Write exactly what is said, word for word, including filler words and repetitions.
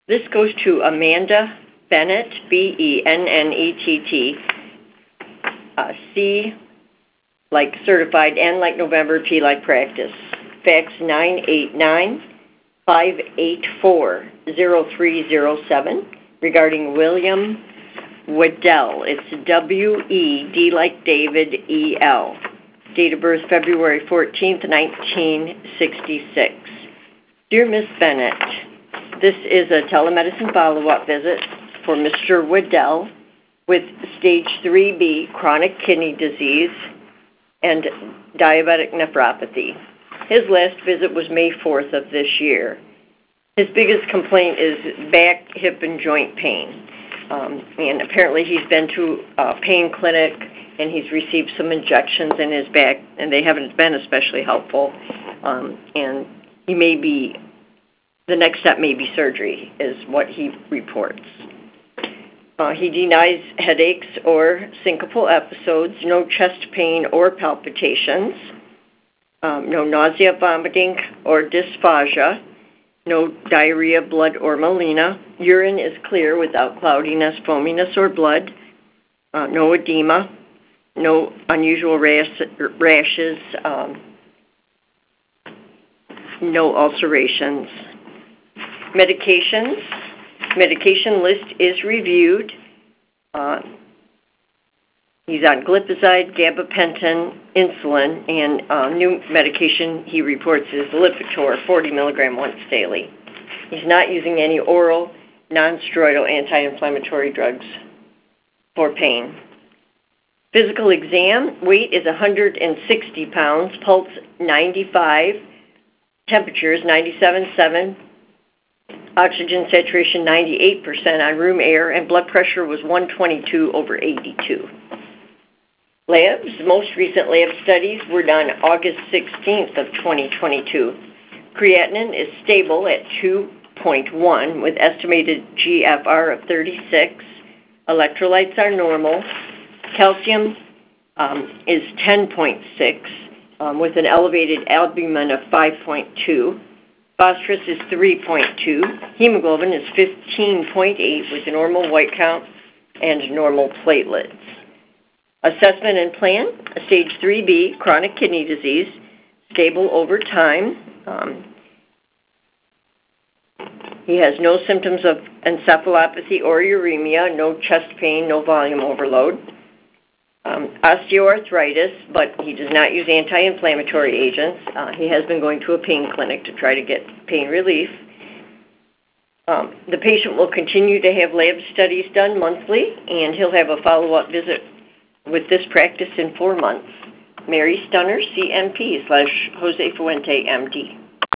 This goes to Amanda Bennett, B E N N E T T, uh, C like certified, N like November, P like practice. Fax nine eight nine, five eight four, zero three zero seven regarding William Weddell. It's W E D like David, E L. Date of birth February fourteenth, nineteen sixty-six. Dear Miss Bennett, this is a telemedicine follow-up visit for Mister Weddell with stage three B chronic kidney disease and diabetic nephropathy. His last visit was May fourth of this year. His biggest complaint is back, hip, and joint pain. Um, and apparently he's been to a pain clinic and he's received some injections in his back, and they haven't been especially helpful. Um, and he may be, the next step may be surgery, is what he reports. Uh, he denies headaches or syncopal episodes, no chest pain or palpitations, um, no nausea, vomiting, or dysphagia, no diarrhea, blood, or melena. Urine is clear without cloudiness, foaminess, or blood. Uh, no edema, no unusual rash, rashes, um, no ulcerations. Medications. Medication list is reviewed. Uh, he's on glipizide, gabapentin, insulin, and uh, new medication he reports is Lipitor, forty milligram once daily. He's not using any oral, non-steroidal anti-inflammatory drugs for pain. Physical exam, weight is one hundred sixty pounds, pulse ninety-five, temperature is ninety-seven point seven, oxygen saturation ninety-eight percent on room air, and blood pressure was one twenty-two over eighty-two. Labs, most recent lab studies were done August sixteenth of twenty twenty-two. Creatinine is stable at two point one with estimated G F R of thirty-six. Electrolytes are normal. Calcium um, is ten point six um, with an elevated albumin of five point two. Phosphorus is three point two. Hemoglobin is fifteen point eight with a normal white count and normal platelets. Assessment and plan, stage three B, chronic kidney disease, stable over time. Um, he has no symptoms of encephalopathy or uremia, no chest pain, no volume overload. Um, osteoarthritis, but he does not use anti-inflammatory agents. Uh, he has been going to a pain clinic to try to get pain relief. Um, the patient will continue to have lab studies done monthly, and he'll have a follow-up visit with this practice in four months. Mary Stunner, C M P slash Jose Fuente, M D.